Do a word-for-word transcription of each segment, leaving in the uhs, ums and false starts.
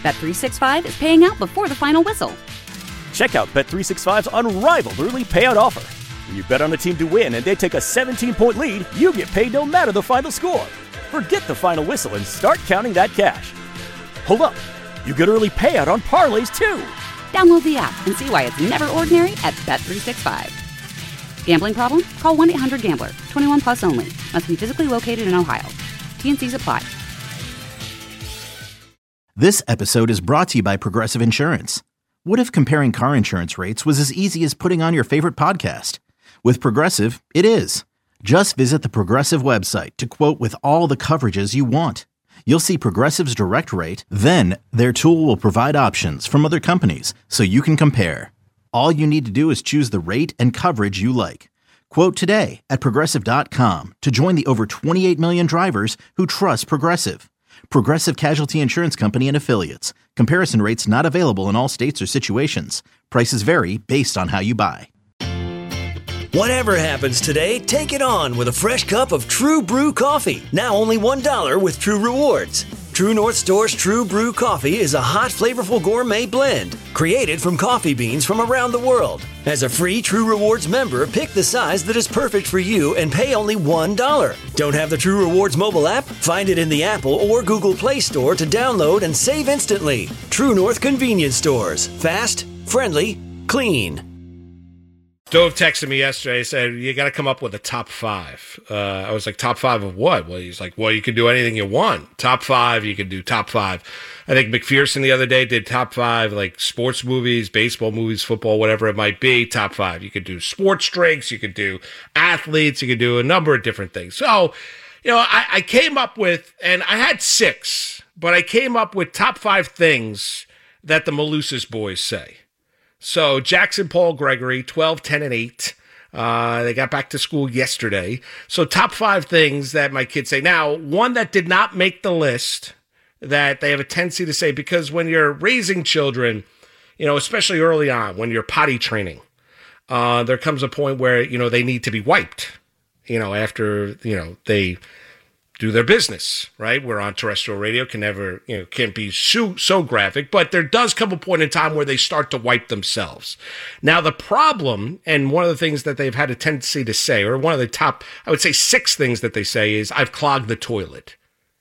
Bet three sixty-five is paying out before the final whistle. Check out Bet three sixty-five's unrivaled early payout offer. When you bet on a team to win and they take a seventeen-point lead, you get paid no matter the final score. Forget the final whistle and start counting that cash. Hold up. You get early payout on parlays, too. Download the app and see why it's never ordinary at Bet three sixty-five. Gambling problem? Call one eight hundred gambler. twenty-one plus only. Must be physically located in Ohio. T and C's apply. This episode is brought to you by Progressive Insurance. What if comparing car insurance rates was as easy as putting on your favorite podcast? With Progressive, it is. Just visit the Progressive website to quote with all the coverages you want. You'll see Progressive's direct rate, then their tool will provide options from other companies so you can compare. All you need to do is choose the rate and coverage you like. Quote today at Progressive dot com to join the over twenty-eight million drivers who trust Progressive. Progressive Casualty Insurance Company and Affiliates. Comparison rates not available in all states or situations. Prices vary based on how you buy. Whatever happens today, take it on with a fresh cup of True Brew coffee. Now only one dollar with True Rewards. True North Store's True Brew coffee is a hot, flavorful gourmet blend created from coffee beans from around the world. As a free True Rewards member, pick the size that is perfect for you and pay only one dollar. Don't have the True Rewards mobile app? Find it in the Apple or Google Play Store to download and save instantly. True North Convenience Stores. Fast, friendly, clean. Dove texted me yesterday, said, you got to come up with a top five. Uh, I was like, top five of what? Well, he's like, well, you can do anything you want. Top five, you can do top five. I think McPherson the other day did top five, like sports movies, baseball movies, football, whatever it might be, top five. You could do sports drinks, you could do athletes, you could do a number of different things. So, you know, I, I came up with, and I had six, but I came up with top five things that the Malusis boys say. So Jackson, Paul, Gregory, twelve, ten, and eight. Uh, they got back to school yesterday. So top five things that my kids say. Now, one that did not make the list that they have a tendency to say, because when you're raising children, you know, especially early on, when you're potty training, uh, there comes a point where, you know, they need to be wiped, you know, after, you know, they do their business, right? We're on terrestrial radio, can never, you know, can't be so, so graphic, but there does come a point in time where they start to wipe themselves. Now, the problem, and one of the things that they've had a tendency to say, or one of the top, I would say six things that they say is, I've clogged the toilet.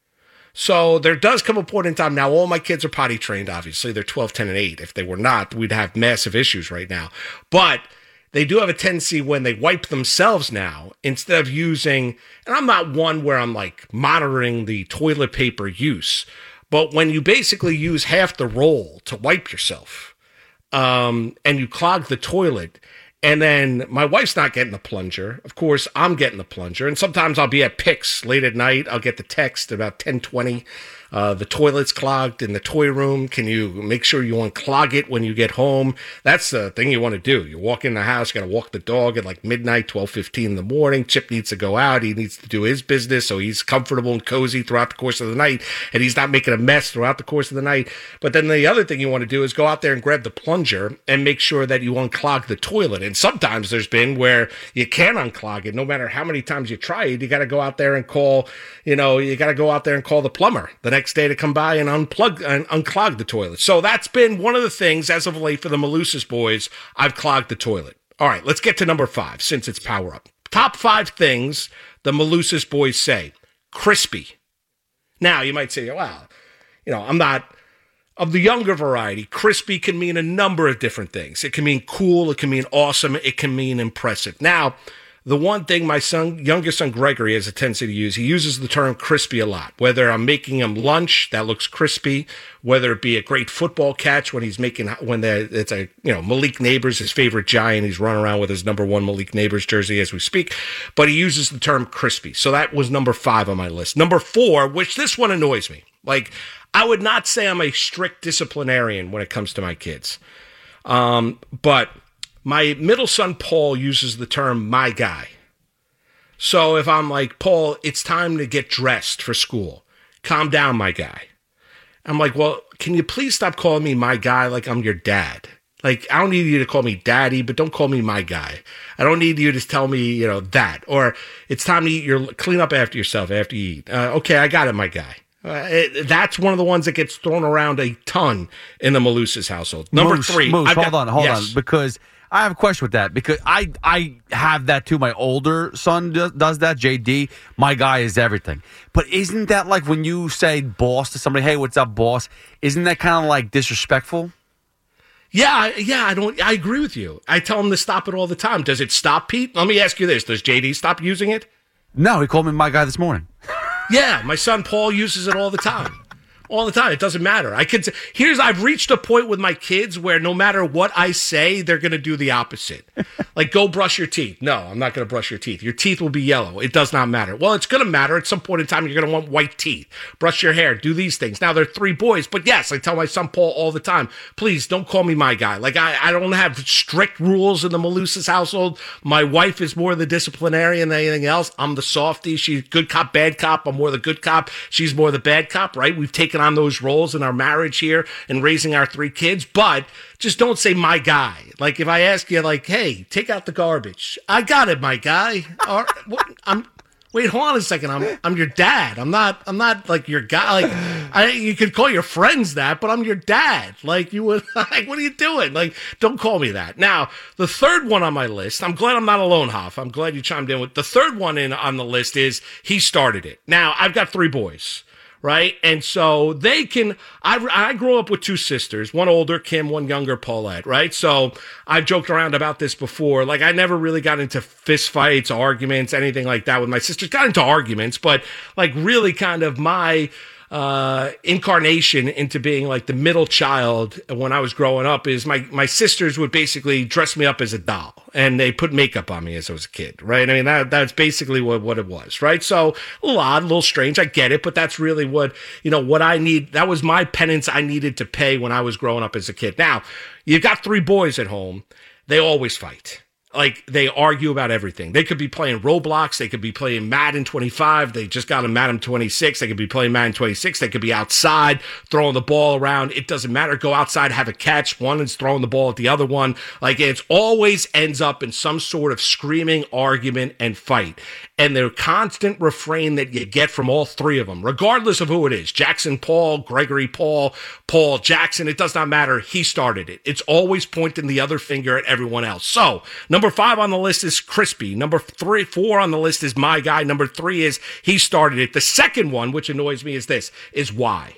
So there does come a point in time, now all my kids are potty trained, obviously, they're twelve, ten, and eight. If they were not, we'd have massive issues right now. But they do have a tendency when they wipe themselves now, instead of using, and I'm not one where I'm like monitoring the toilet paper use, but when you basically use half the roll to wipe yourself, um, and you clog the toilet, and then my wife's not getting the plunger. Of course, I'm getting the plunger, and sometimes I'll be at Picks late at night. I'll get the text about ten twenty. Uh, the toilet's clogged in the toy room. Can you make sure you unclog it when you get home? That's the thing you want to do. You walk in the house, you got to walk the dog at like midnight, twelve fifteen in the morning. Chip needs to go out. He needs to do his business so he's comfortable and cozy throughout the course of the night, and he's not making a mess throughout the course of the night. But then the other thing you want to do is go out there and grab the plunger and make sure that you unclog the toilet. And sometimes there's been where you can't unclog it. No matter how many times you try it, you got to go out there and call, you know, you got to go out there and call the plumber the next day to come by and unplug and unclog the toilet. So that's been one of the things as of late for the Malusis boys. I've clogged the toilet. All right, let's get to number five since it's power up. Top five things the Malusis boys say. Crispy. Now you might say, wow, you know, I'm not of the younger variety. Crispy can mean a number of different things. It can mean cool. It can mean awesome. It can mean impressive. Now, the one thing my son, youngest son Gregory has a tendency to use, he uses the term crispy a lot. Whether I'm making him lunch, that looks crispy. Whether it be a great football catch when he's making, when the, it's a, you know, Malik Neighbors, his favorite Giant, he's running around with his number one Malik Neighbors jersey as we speak. But he uses the term crispy. So that was number five on my list. Number four, which this one annoys me. Like, I would not say I'm a strict disciplinarian when it comes to my kids. Um, but my middle son, Paul, uses the term my guy. So if I'm like, Paul, it's time to get dressed for school. Calm down, my guy. I'm like, well, can you please stop calling me my guy like I'm your dad? Like, I don't need you to call me daddy, but don't call me my guy. I don't need you to tell me, you know, that. Or it's time to eat your, clean up after yourself after you eat. Uh, okay, I got it, my guy. Uh, it, that's one of the ones that gets thrown around a ton in the Malusis household. Number Moose, three. Moose, I've hold got, on, hold yes. on, because I have a question with that. Because I I have that too. My older son does, does that. J D, my guy is everything. But isn't that like when you say boss to somebody? Hey, what's up, boss? Isn't that kind of like disrespectful? Yeah, yeah, I don't. I agree with you. I tell him to stop it all the time. Does it stop, Pete? Let me ask you this: does J D stop using it? No, he called me my guy this morning. Yeah, my son Paul uses it all the time. All the time. It doesn't matter. I could. Here's. I've reached a point with my kids where no matter what I say, they're going to do the opposite. Like, go brush your teeth. No, I'm not going to brush your teeth. Your teeth will be yellow. It does not matter. Well, it's going to matter at some point in time. You're going to want white teeth. Brush your hair. Do these things. Now, they're three boys, but yes, I tell my son Paul all the time, please don't call me my guy. Like, I, I don't have strict rules in the Malusis household. My wife is more the disciplinarian than anything else. I'm the softie. She's good cop, bad cop. I'm more the good cop. She's more the bad cop, right? We've taken on those roles in our marriage here and raising our three kids, but just don't say my guy. Like, if I ask you, like, hey, take out the garbage, I got it, my guy. Or, what, I'm wait, hold on a second. I'm I'm your dad. I'm not I'm not like your guy. Like, I you could call your friends that, but I'm your dad. Like, you would like, what are you doing? Like, don't call me that. Now, the third one on my list, I'm glad I'm not alone, Hoff. I'm glad you chimed in with the third one in on the list is he started it. Now, I've got three boys. Right. And so they can, I, I grew up with two sisters, one older, Kim, one younger, Paulette. Right. So I've joked around about this before. Like, I never really got into fist fights, arguments, anything like that with my sisters. Got into arguments, but like really kind of my uh, incarnation into being like the middle child when I was growing up is my, my sisters would basically dress me up as a doll and they put makeup on me as I was a kid, right? I mean, that that's basically what, what it was, right? So a little odd, a little strange. I get it, but that's really what, you know, what I need. That was my penance I needed to pay when I was growing up as a kid. Now, you've got three boys at home. They always fight. Like, they argue about everything. They could be playing Roblox. They could be playing Madden twenty-five. They just got a Madden twenty-six. They could be playing Madden twenty-six. They could be outside throwing the ball around. It doesn't matter. Go outside, have a catch. One is throwing the ball at the other one. Like, it always ends up in some sort of screaming argument and fight. And the constant refrain that you get from all three of them, regardless of who it is, Jackson Paul, Gregory Paul, Paul Jackson, it does not matter. He started it. It's always pointing the other finger at everyone else. So, number five on the list is Crispy. Number three, four on the list is my guy. Number three is he started it. The second one, which annoys me, is this, is why.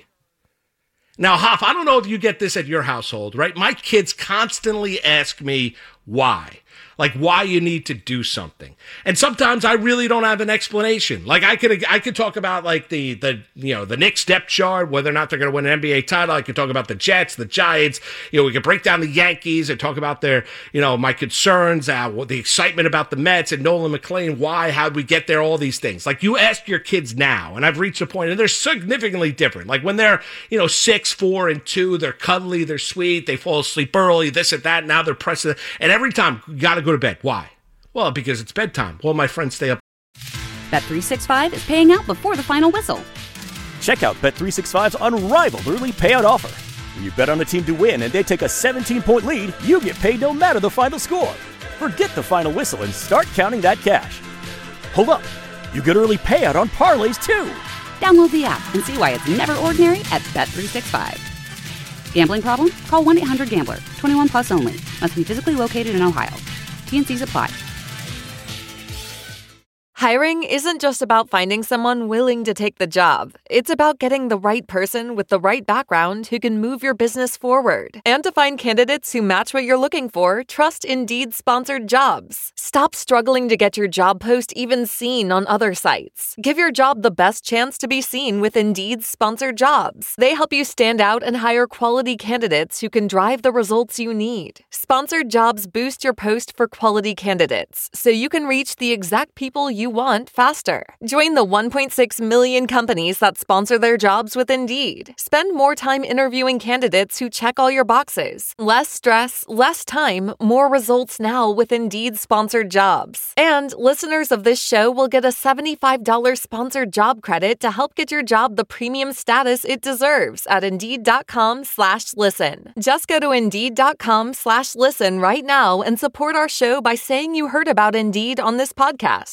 Now, Hoff, I don't know if you get this at your household, right? My kids constantly ask me why. Like, why you need to do something. And sometimes I really don't have an explanation. Like, I could I could talk about, like, the, the you know, the Knicks depth chart, whether or not they're going to win an N B A title. I could talk about the Jets, the Giants. You know, we could break down the Yankees and talk about their, you know, my concerns, uh, the excitement about the Mets and Nolan McLean. Why, how'd we get there, all these things. Like, you ask your kids now, and I've reached a point, and they're significantly different. Like, when they're, you know, six, four, and two, they're cuddly, they're sweet, they fall asleep early, this and that. Now they're pressing. And every time, you got to go to bed. Why? Well, because it's bedtime. Well, my friends stay up. Bet three sixty-five is paying out before the final whistle. Check out Bet three sixty-five's unrivaled early payout offer. When you bet on a team to win and they take a seventeen-point lead, you get paid no matter the final score. Forget the final whistle and start counting that cash. Hold up. You get early payout on parlays, too. Download the app and see why it's never ordinary at Bet three sixty-five. Gambling problem? Call one eight hundred gambler. twenty-one plus only. Must be physically located in Ohio. T N Cs apply. Hiring isn't just about finding someone willing to take the job. It's about getting the right person with the right background who can move your business forward. And to find candidates who match what you're looking for, trust Indeed-sponsored jobs. Stop struggling to get your job post even seen on other sites. Give your job the best chance to be seen with Indeed-sponsored jobs. They help you stand out and hire quality candidates who can drive the results you need. Sponsored jobs boost your post for quality candidates, so you can reach the exact people you want faster. Join the one point six million companies that sponsor their jobs with Indeed. Spend more time interviewing candidates who check all your boxes. Less stress, less time, more results now with Indeed-sponsored jobs. And listeners of this show will get a seventy-five dollars sponsored job credit to help get your job the premium status it deserves at Indeed.com slash listen. Just go to Indeed.com slash listen right now and support our show by saying you heard about Indeed on this podcast. Indeed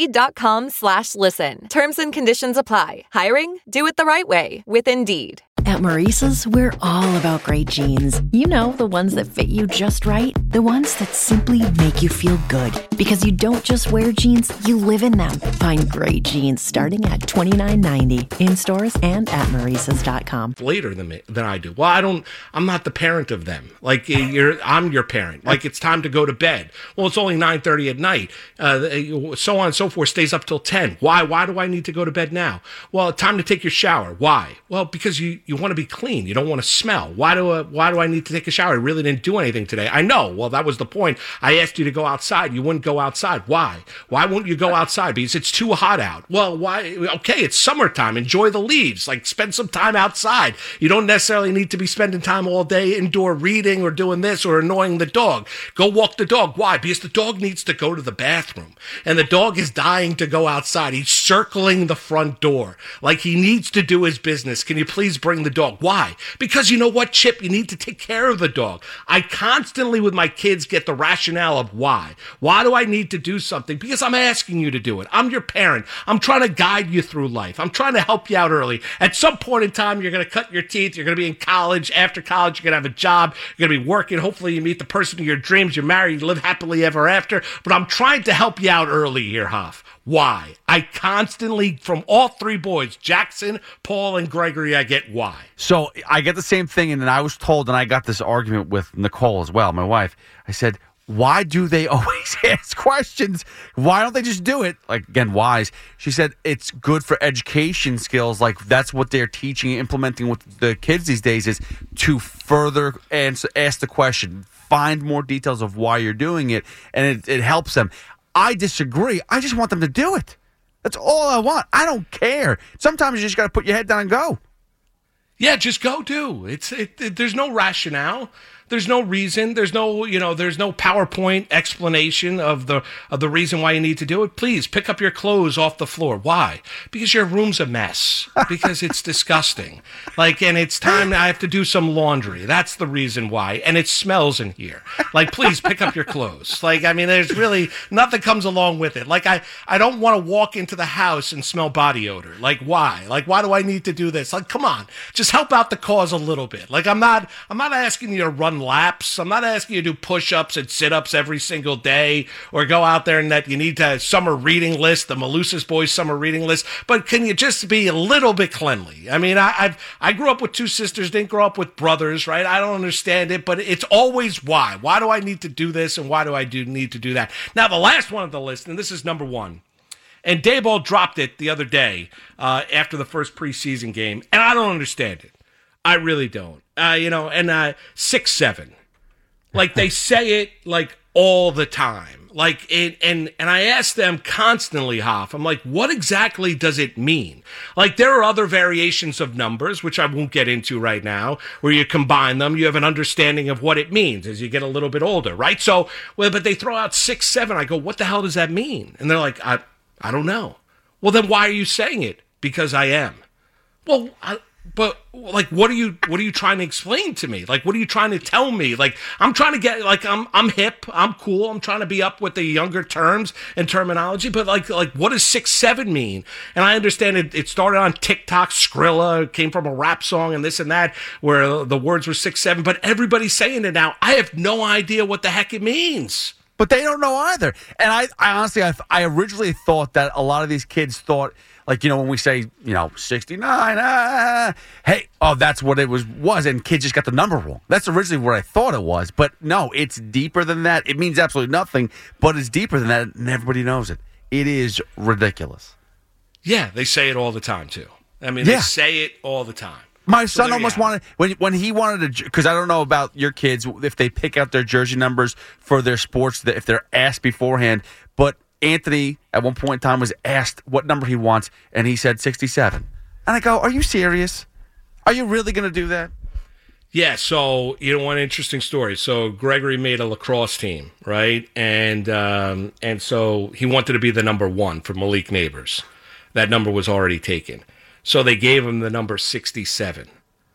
Indeed.com slash listen. Terms and conditions apply. Hiring? Do it the right way with Indeed. At Maurice's, we're all about great jeans. You know, the ones that fit you just right. The ones that simply make you feel good. Because you don't just wear jeans, you live in them. Find great jeans starting at twenty-nine ninety in stores and at Maurice's dot com. Later than me, than I do. Well, I don't, I'm not the parent of them. Like, you're, I'm your parent. Like, it's time to go to bed. Well, it's only nine thirty at night. Uh, so on and so forth, stays up till ten. Why? Why do I need to go to bed now? Well, time to take your shower. Why? Well, because you, you want to be clean. You don't want to smell. Why do I, why do I need to take a shower? I really didn't do anything today. I know. Well, that was the point. I asked you to go outside. You wouldn't go outside. Why? Why won't you go outside? Because it's too hot out. Well, why? Okay, it's summertime. Enjoy the leaves. Like, spend some time outside. You don't necessarily need to be spending time all day indoor reading or doing this or annoying the dog. Go walk the dog. Why? Because the dog needs to go to the bathroom. And the dog is dying to go outside. He's circling the front door. Like, he needs to do his business. Can you please bring the dog? Why? Because you know what, Chip? You need to take care of the dog. I constantly, with my kids, get the rationale of why. Why do I need to do something? Because I'm asking you to do it. I'm your parent. I'm trying to guide you through life. I'm trying to help you out early. At some point in time, you're going to cut your teeth. You're going to be in college. After college, you're going to have a job. You're going to be working. Hopefully, you meet the person of your dreams. You're married. You live happily ever after. But I'm trying to help you out early here, Hoff. Why? I constantly, from all three boys, Jackson, Paul, and Gregory, I get why. So I get the same thing, and then I was told, and I got this argument with Nicole as well, my wife. I said, why do they always ask questions? Why don't they just do it? Like, again, whys. She said it's good for education skills. Like, that's what they're teaching and implementing with the kids these days, is to further answer, ask the question, find more details of why you're doing it, and it, it helps them. I disagree. I just want them to do it. That's all I want. I don't care. Sometimes you just got to put your head down and go. Yeah, just go do. It's it, it, there's no rationale. There's no reason. There's no, you know, there's no PowerPoint explanation of the of the reason why you need to do it. Please pick up your clothes off the floor. Why? Because your room's a mess. Because it's disgusting. Like, and it's time I have to do some laundry. That's the reason why. And it smells in here. Like, please pick up your clothes. Like, I mean, there's really nothing comes along with it. Like, I, I don't want to walk into the house and smell body odor. Like, why? Like, why do I need to do this? Like, come on, just help out the cause a little bit. Like, I'm not, I'm not asking you to run laps. I'm not asking you to do push-ups and sit-ups every single day or go out there and that you need to summer reading list, the Malusis Boys summer reading list. But can you just be a little bit cleanly? I mean, I I've, I grew up with two sisters, didn't grow up with brothers, right? I don't understand it, but it's always why. Why do I need to do this and why do I do need to do that? Now, the last one on the list, and this is number one, and Daboll dropped it the other day uh, after the first preseason game, and I don't understand it. I really don't. Uh, you know, and uh, six seven. Like, they say it, like, all the time. Like, it, and, and I ask them constantly, Hoff, I'm like, what exactly does it mean? Like, there are other variations of numbers, which I won't get into right now, where you combine them, you have an understanding of what it means as you get a little bit older, right? So, well, but they throw out six seven. I go, what the hell does that mean? And they're like, I, I don't know. Well, then why are you saying it? Because I am. Well, I... But, like, what are you what are you trying to explain to me? Like, what are you trying to tell me? Like, I'm trying to get, like, I'm I'm hip, I'm cool, I'm trying to be up with the younger terms and terminology, but, like, like what does six seven mean? And I understand it, it started on TikTok, Skrilla, came from a rap song and this and that, where the words were six seven, but everybody's saying it now. I have no idea what the heck it means. But they don't know either. And I, I honestly, I, I originally thought that a lot of these kids thought, like, you know, when we say, you know, sixty-nine, ah, hey, oh, that's what it was, was, and kids just got the number wrong. That's originally what I thought it was. But no, it's deeper than that. It means absolutely nothing, but it's deeper than that, and everybody knows it. It is ridiculous. Yeah, they say it all the time, too. I mean, yeah. They say it all the time. My son so almost wanted, when when he wanted to, because I don't know about your kids, if they pick out their jersey numbers for their sports, if they're asked beforehand, but Anthony, at one point in time, was asked what number he wants, and he said sixty-seven. And I go, are you serious? Are you really going to do that? Yeah, so, you know, one interesting story. So Gregory made a lacrosse team, right? And um, and so he wanted to be the number one for Malik Neighbors. That number was already taken. So they gave him the number sixty-seven.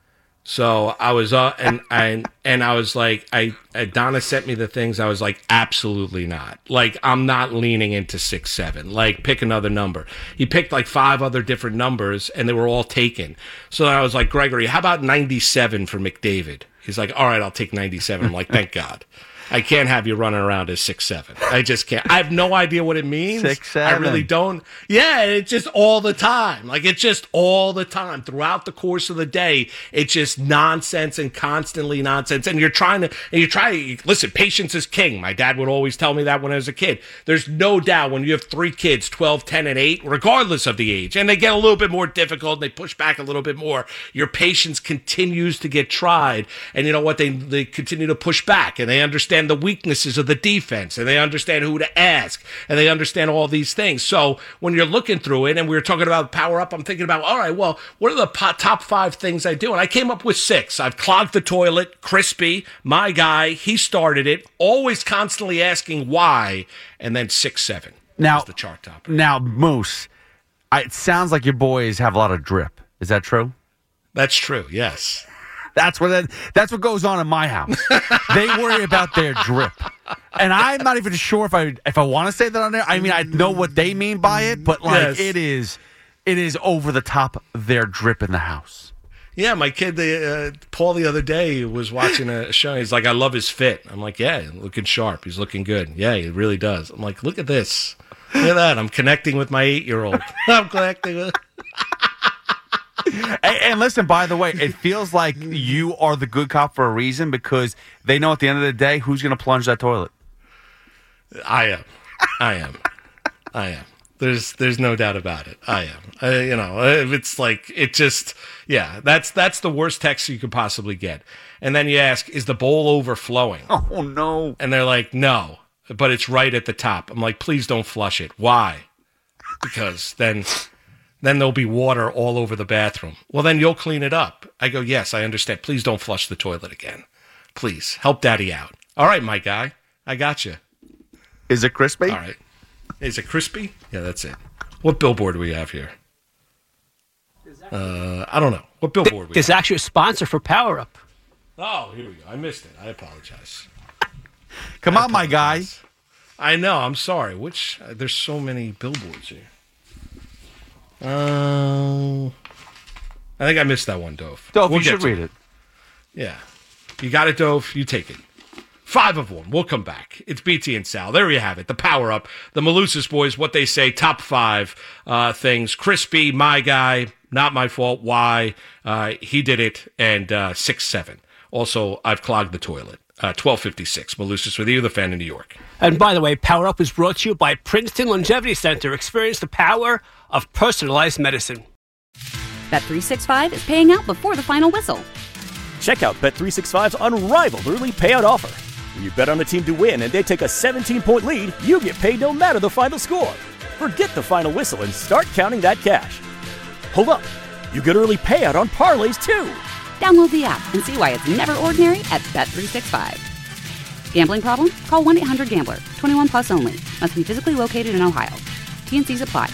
So I was uh, and and and I was like, I uh, Donna sent me the things. I was like, absolutely not. Like, I'm not leaning into six seven. Like, pick another number. He picked like five other different numbers, and they were all taken. So I was like, Gregory, how about ninety-seven for McDavid? He's like, all right, I'll take ninety-seven. I'm like, thank God. I can't have you running around as six seven. I just can't. I have no idea what it means. Six seven. I really don't. Yeah, it's just all the time. Like, it's just all the time throughout the course of the day. It's just nonsense and constantly nonsense. And you're trying to, and you try, listen, patience is king. My dad would always tell me that when I was a kid. There's no doubt when you have three kids, twelve, ten, and eight, regardless of the age, and they get a little bit more difficult and they push back a little bit more, your patience continues to get tried. And you know what? They, they continue to push back, and they understand the weaknesses of the defense, and they understand who to ask, and they understand all these things. So when you're looking through it, and we were talking about power up, I'm thinking about, all right, well, what are the po- top five things I do? And I came up with six. I've clogged the toilet, Crispy, my guy, he started it, always constantly asking why, and then six seven. Now, was the chart topper. Now, Moose, I, it sounds like your boys have a lot of drip. Is that true? That's true, yes. That's what that, that's what goes on in my house. They worry about their drip, and I'm not even sure if I if I want to say that on there. I mean, I know what they mean by it, but like Yes. it is, it is over the top. Their drip in the house. Yeah, my kid, the, uh, Paul, the other day was watching a show. He's like, I love his fit. I'm like, yeah, looking sharp. He's looking good. Yeah, he really does. I'm like, look at this. Look at that. I'm connecting with my eight-year-old. I'm connecting with... And, and listen, by the way, it feels like you are the good cop for a reason, because they know at the end of the day who's going to plunge that toilet. I am. I am. I am. There's there's no doubt about it. I am. Uh, you know, it's like, it just, yeah, that's that's the worst text you could possibly get. And then you ask, is the bowl overflowing? Oh, no. And they're like, no, but it's right at the top. I'm like, please don't flush it. Why? Because then... Then there'll be water all over the bathroom. Well, then you'll clean it up. I go, yes, I understand. Please don't flush the toilet again. Please, help Daddy out. All right, my guy. I got you. Is it crispy? All right. Is it crispy? Yeah, that's it. What billboard do we have here? Uh, I don't know. What billboard we There's have? actually a sponsor for Power Up. Oh, here we go. I missed it. I apologize. Come I on, my guy. apologize. I know. I'm sorry. Which? Uh, there's so many billboards here. Uh, I think I missed that one, Dove. Dove, We'll you get should to read it. Yeah. You got it, Dove. You take it. Five of one. We'll come back. It's B T and Sal. There you have it. The power up. The Malusis boys, what they say, top five uh, things. Crispy, my guy, not my fault. Why? Uh, he did it. And uh, six seven. Also, I've clogged the toilet. Uh, twelve fifty-six. Malusis with you, the fan in New York. And by the way, Power Up is brought to you by Princeton Longevity Center. Experience the power of personalized medicine. Bet three sixty-five is paying out before the final whistle. Check out Bet three sixty-five's unrivaled early payout offer. When you bet on a team to win and they take a seventeen-point lead, you get paid no matter the final score. Forget the final whistle and start counting that cash. Hold up. You get early payout on parlays, too. Download the app and see why it's never ordinary at Bet three sixty-five. Gambling problem? Call one eight hundred gambler. twenty-one plus only. Must be physically located in Ohio. T N Cs apply.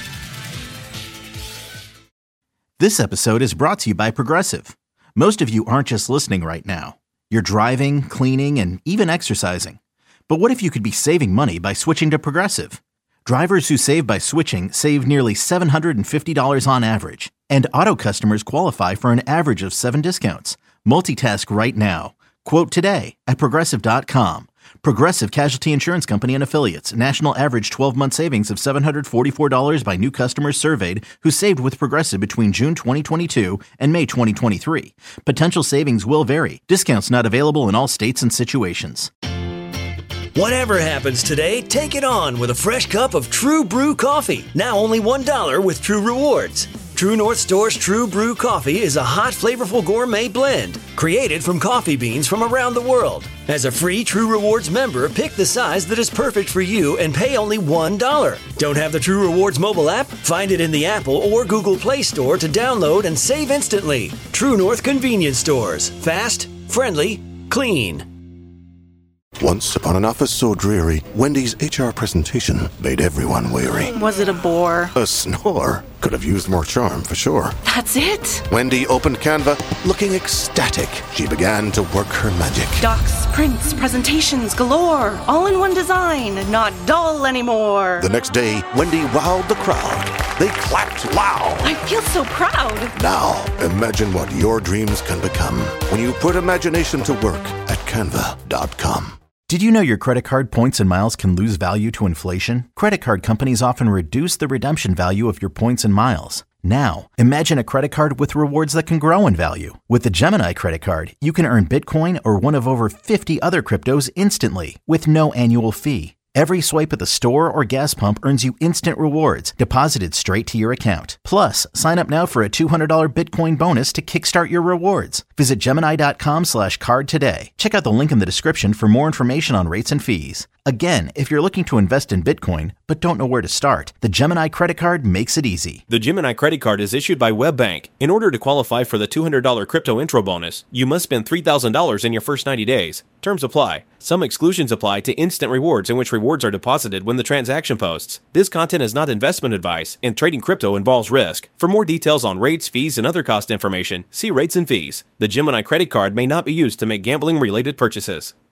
This episode is brought to you by Progressive. Most of you aren't just listening right now. You're driving, cleaning, and even exercising. But what if you could be saving money by switching to Progressive? Drivers who save by switching save nearly seven hundred fifty dollars on average. And auto customers qualify for an average of seven discounts. Multitask right now. Quote today at Progressive dot com. Progressive Casualty Insurance Company and Affiliates. National average twelve-month savings of seven hundred forty-four dollars by new customers surveyed who saved with Progressive between June twenty twenty-two and May twenty twenty-three. Potential savings will vary. Discounts not available in all states and situations. Whatever happens today, take it on with a fresh cup of True Brew coffee. Now only one dollar with True Rewards. True North Store's True Brew coffee is a hot, flavorful gourmet blend created from coffee beans from around the world. As a free True Rewards member, pick the size that is perfect for you and pay only one dollar. Don't have the True Rewards mobile app? Find it in the Apple or Google Play Store to download and save instantly. True North Convenience Stores. Fast, friendly, clean. Once upon an office so dreary, Wendy's H R presentation made everyone weary. Was it a bore? A snore. Could have used more charm, for sure. That's it? Wendy opened Canva, looking ecstatic. She began to work her magic. Docs, prints, presentations galore. All in one design, not dull anymore. The next day, Wendy wowed the crowd. They clapped loud. I feel so proud. Now, imagine what your dreams can become when you put imagination to work at canva dot com. Did you know your credit card points and miles can lose value to inflation? Credit card companies often reduce the redemption value of your points and miles. Now, imagine a credit card with rewards that can grow in value. With the Gemini credit card, you can earn Bitcoin or one of over fifty other cryptos instantly with no annual fee. Every swipe at the store or gas pump earns you instant rewards deposited straight to your account. Plus, sign up now for a two hundred dollars Bitcoin bonus to kickstart your rewards. Visit Gemini.com slash card today. Check out the link in the description for more information on rates and fees. Again, if you're looking to invest in Bitcoin but don't know where to start, the Gemini credit card makes it easy. The Gemini credit card is issued by WebBank. In order to qualify for the two hundred dollars crypto intro bonus, you must spend three thousand dollars in your first ninety days. Terms apply. Some exclusions apply to instant rewards in which rewards are deposited when the transaction posts. This content is not investment advice, and trading crypto involves risk. For more details on rates, fees, and other cost information, see rates and fees. The Gemini credit card may not be used to make gambling-related purchases.